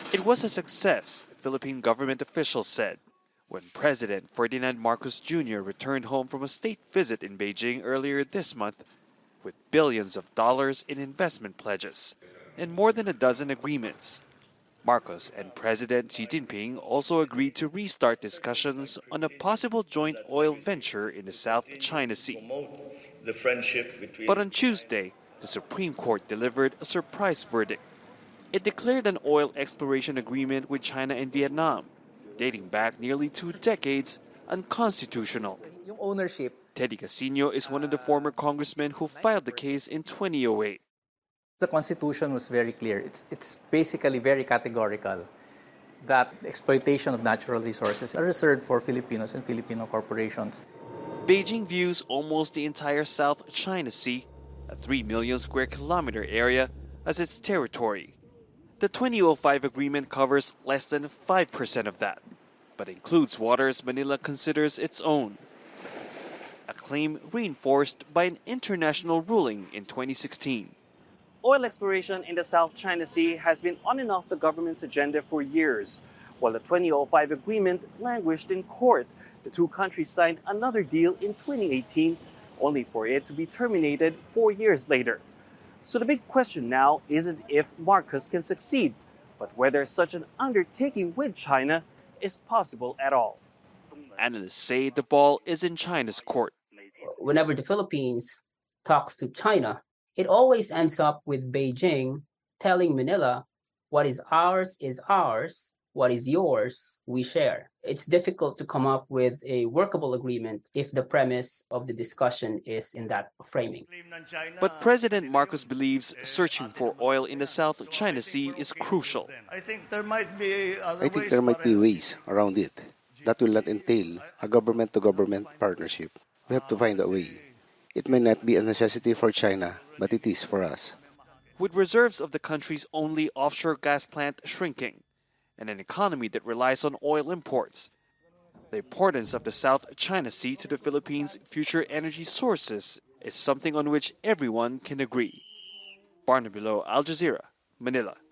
It was a success, Philippine government officials said, when President Ferdinand Marcos Jr. returned home from a state visit in Beijing earlier this month with billions of dollars in investment pledges and more than a dozen agreements. Marcos and President Xi Jinping also agreed to restart discussions on a possible joint oil venture in the South China Sea. But on Tuesday, the Supreme Court delivered a surprise verdict. It declared an oil exploration agreement with China and Vietnam, dating back nearly 2 decades, unconstitutional. Yung ownership. Teddy Casino is one of the former congressmen who filed the case in 2008. The Constitution was very clear. It's basically very categorical that exploitation of natural resources are reserved for Filipinos and Filipino corporations. Beijing views almost the entire South China Sea, a 3 million square kilometer area, as its territory. The 2005 agreement covers less than 5% of that, but includes waters Manila considers its own. A claim reinforced by an international ruling in 2016. Oil exploration in the South China Sea has been on and off the government's agenda for years. While the 2005 agreement languished in court, the two countries signed another deal in 2018, only for it to be terminated 4 years later. So the big question now isn't if Marcos can succeed, but whether such an undertaking with China is possible at all. Analysts say the ball is in China's court. Whenever the Philippines talks to China, it always ends up with Beijing telling Manila, what is ours, what is yours, we share. It's difficult to come up with a workable agreement if the premise of the discussion is in that framing. But President Marcos believes searching for oil in the South China Sea is crucial. I think there might be ways around it. That will not entail a government-to-government partnership. We have to find a way. It may not be a necessity for China, but it is for us. With reserves of the country's only offshore gas plant shrinking, and an economy that relies on oil imports, the importance of the South China Sea to the Philippines' future energy sources is something on which everyone can agree. Barnaby Lo, Al Jazeera, Manila.